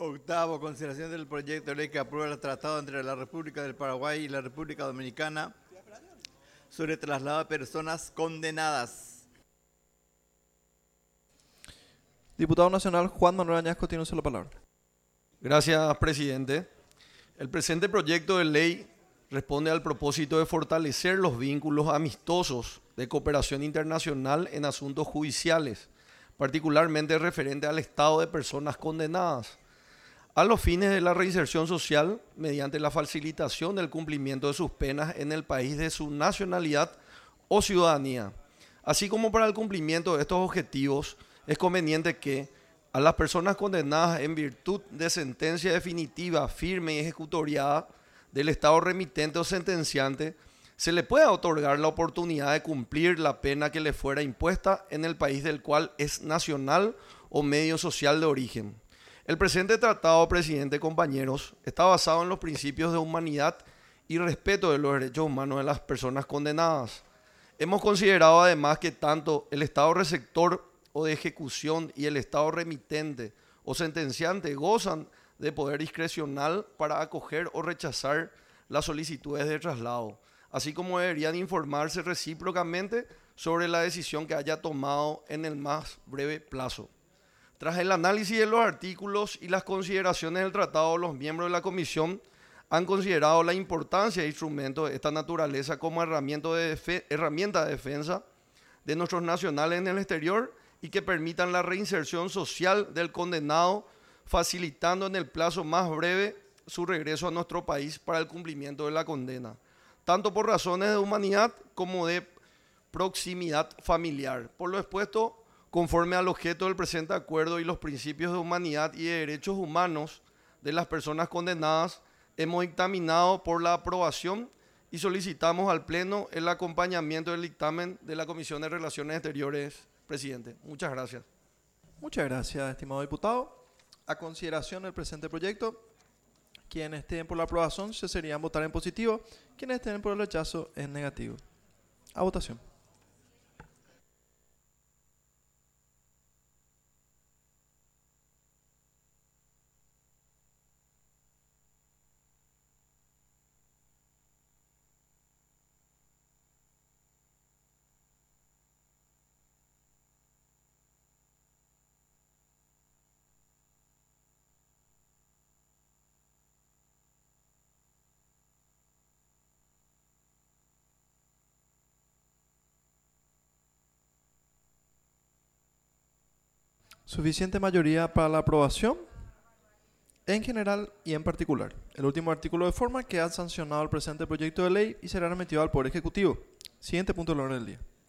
Octavo, consideración del proyecto de ley que aprueba el tratado entre la República del Paraguay y la República Dominicana sobre traslado de personas condenadas. Diputado Nacional Juan Manuel Añasco tiene usted la palabra. Gracias, presidente. El presente proyecto de ley responde al propósito de fortalecer los vínculos amistosos de cooperación internacional en asuntos judiciales, particularmente referente al estado de personas condenadas, a los fines de la reinserción social mediante la facilitación del cumplimiento de sus penas en el país de su nacionalidad o ciudadanía. Así como para el cumplimiento de estos objetivos, es conveniente que a las personas condenadas en virtud de sentencia definitiva, firme y ejecutoriada del Estado remitente o sentenciante, se le pueda otorgar la oportunidad de cumplir la pena que le fuera impuesta en el país del cual es nacional o medio social de origen. El presente tratado, presidente, compañeros, está basado en los principios de humanidad y respeto de los derechos humanos de las personas condenadas. Hemos considerado además que tanto el Estado receptor o de ejecución y el Estado remitente o sentenciante gozan de poder discrecional para acoger o rechazar las solicitudes de traslado, así como deberían informarse recíprocamente sobre la decisión que haya tomado en el más breve plazo. Tras el análisis de los artículos y las consideraciones del tratado, los miembros de la Comisión han considerado la importancia de instrumentos de esta naturaleza como herramienta de defensa de nuestros nacionales en el exterior y que permitan la reinserción social del condenado, facilitando en el plazo más breve su regreso a nuestro país para el cumplimiento de la condena, tanto por razones de humanidad como de proximidad familiar. Por lo expuesto, conforme al objeto del presente acuerdo y los principios de humanidad y de derechos humanos de las personas condenadas, hemos dictaminado por la aprobación y solicitamos al Pleno el acompañamiento del dictamen de la Comisión de Relaciones Exteriores, presidente. Muchas gracias. Muchas gracias, estimado diputado. A consideración del presente proyecto, quienes estén por la aprobación se serían votar en positivo, quienes estén por el rechazo en negativo. A votación. Suficiente mayoría para la aprobación, en general y en particular. El último artículo de forma queda sancionado el presente proyecto de ley y será remitido al Poder Ejecutivo. Siguiente punto del orden del día.